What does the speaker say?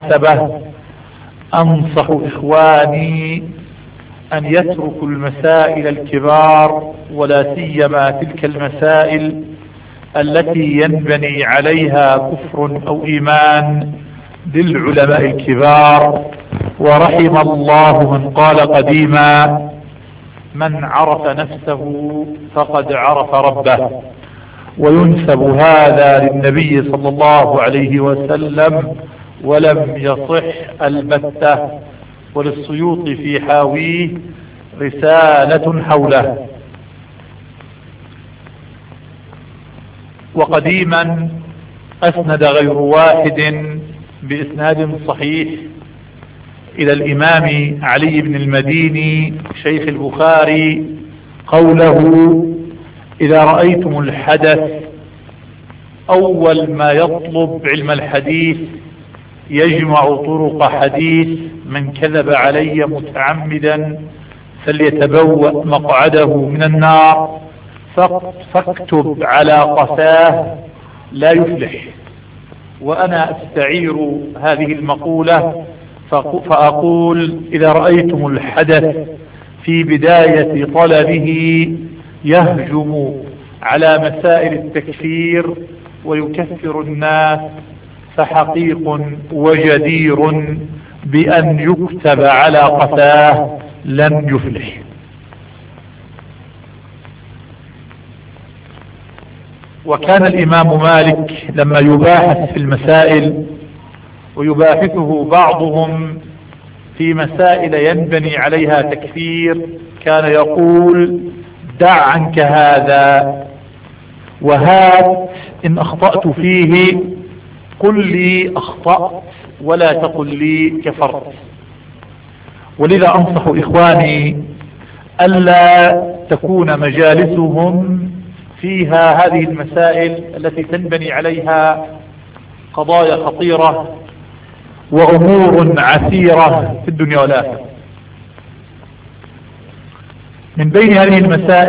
أنصح إخواني أن يتركوا المسائل الكبار، ولا سيما تلك المسائل التي ينبني عليها كفر أو إيمان للعلماء الكبار. ورحم الله من قال قديما: من عرف نفسه فقد عرف ربه. وينسب هذا للنبي صلى الله عليه وسلم ولم يصح البتة. وللسيوط في حاويه رسالة حوله. وقديما أسند غير واحد بإسناد صحيح إلى الإمام علي بن المديني شيخ البخاري قوله: إذا رأيتم الحدث أول ما يطلب علم الحديث يجمع طرق حديث من كذب علي متعمدا فليتبوأ مقعده من النار فاكتب على قفاه لا يفلح. وأنا أستعير هذه المقولة فأقول: إذا رأيتم الحدث في بداية طلبه يهجم على مسائل التكفير ويكفر الناس فحقيق وجدير بأن يكتب على قفاه لن يفلح. وكان الإمام مالك لما يباحث في المسائل ويباحثه بعضهم في مسائل ينبني عليها تكفير كان يقول: دع عنك هذا وهات إن أخطأت فيه قل لي أخطأت ولا تقل لي كفرت. ولذا أنصح إخواني ألا تكون مجالسهم فيها هذه المسائل التي تنبني عليها قضايا خطيرة وأمور عسيرة في الدنيا والآخرة. من بين هذه المسائل